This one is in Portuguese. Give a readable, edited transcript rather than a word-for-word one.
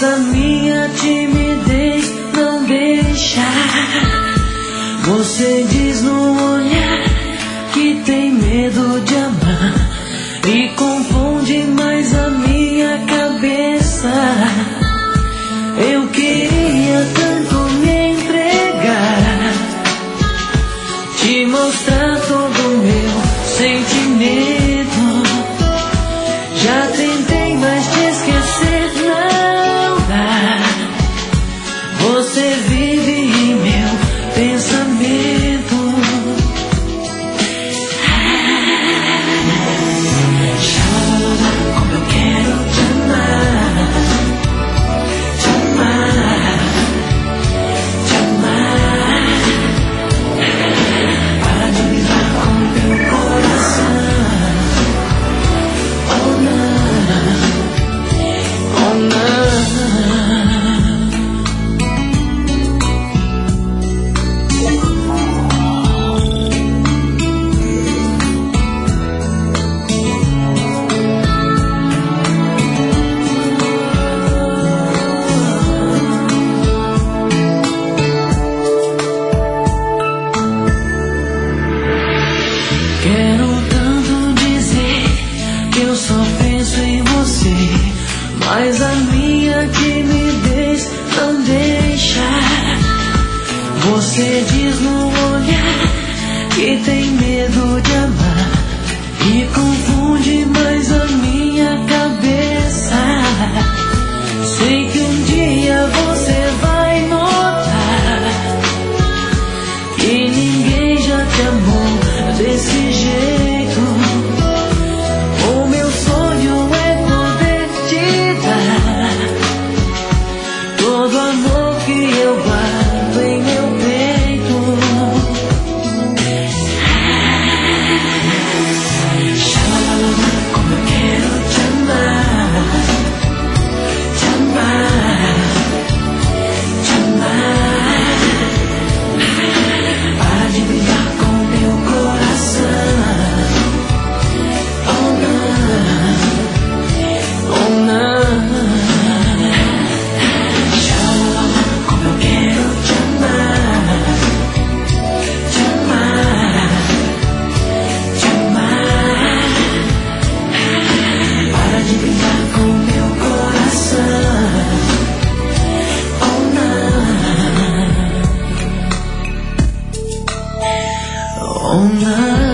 mas a minha timidez não deixa. Você diz no olhar que tem medo de amar e confunde mais a minha cabeça. Eu queria tanto me entregar, te mostrar todo o meu sentimento. Já tentei, mas te esquecer não dá. Você vive em meu pensamento. Como eu quero te amar, te amar, te amar. Para de brincar com meu coração. Oh não, oh não. Quero tanto dizer que eu só penso em você, mas a minha timidez não deixa. Você diz no olhar que tem medo de amar e confunde mais a minha cabeça. Sei que um dia você vai notar que ninguém já te amou desse jeito. O meu sonho é poder te dar todo amor que eu guardo em meu peito. Como eu quero te amar, te amar, te amar. Para de brincar com meu coração. Oh não, oh não. Como eu quero te amar, te amar, te amar. Para de brincar com meu coração. Oh não, oh não.